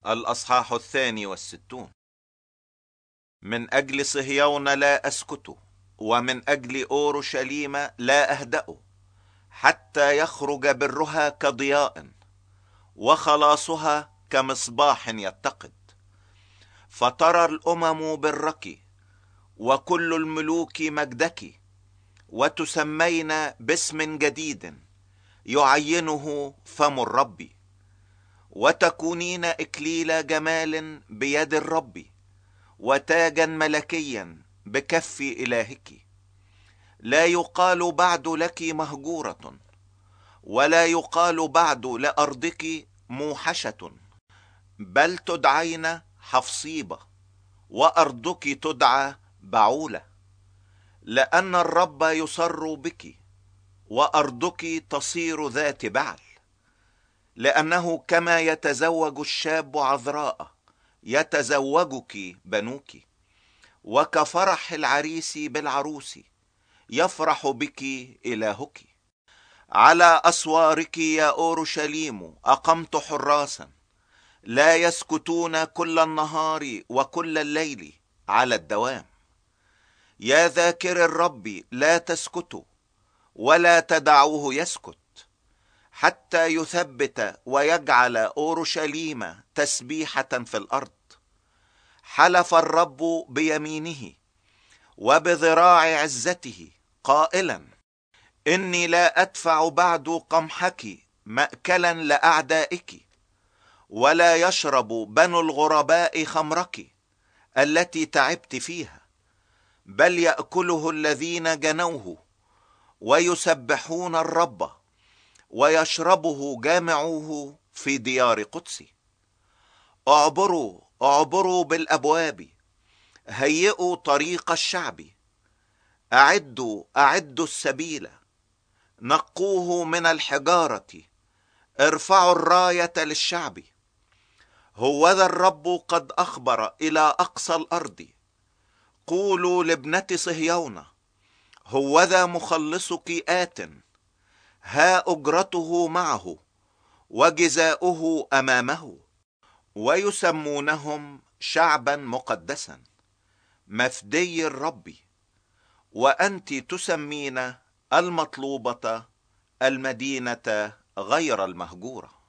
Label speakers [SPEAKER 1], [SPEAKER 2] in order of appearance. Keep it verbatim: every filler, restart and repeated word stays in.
[SPEAKER 1] الأصحاح الثاني والستون. من أجل صهيون لا أسكت، ومن أجل أورشليم لا أهدأ، حتى يخرج برها كضياء، وخلاصها كمصباح يتقد. فترى الأمم برك، وكل الملوك مجدك، وتسمين باسم جديد يعينه فم الرب، وتكونين إكليل جمال بيد الرب، وتاجا ملكيا بكف إلهك. لا يقال بعد لك مهجورة، ولا يقال بعد لأرضك موحشة، بل تدعين حفصيبة، وأرضك تدعى بعولة، لأن الرب يسر بك، وأرضك تصير ذات بعل. لأنه كما يتزوج الشاب عذراء يتزوجك بنوك، وكفرح العريس بالعروس يفرح بك إلهك. على أسوارك يا أورشليم أقمت حراسا، لا يسكتون كل النهار وكل الليل على الدوام. يا ذاكر الرب لا تسكتوا، ولا تدعوه يسكت، حتى يثبت ويجعل أورشليم تسبيحة في الأرض. حلف الرب بيمينه وبذراع عزته قائلا: إني لا أدفع بعد قمحك مأكلا لأعدائك، ولا يشرب بنو الغرباء خمرك التي تعبت فيها، بل يأكله الذين جنوه، ويسبحون الرب، ويشربه جامعوه في ديار قدسي. اعبروا اعبروا بالأبواب، هيئوا طريق الشعب، أعدوا أعدوا السبيل، نقوه من الحجارة، ارفعوا الراية للشعب. هوذا الرب قد أخبر إلى أقصى الأرض، قولوا لابنة صهيون: هوذا مخلصك آت، ها أجرته معه وجزاؤه أمامه. ويسمونهم شعبا مقدسا، مفدي الرب، وأنت تسمين المطلوبة المدينة غير المهجورة.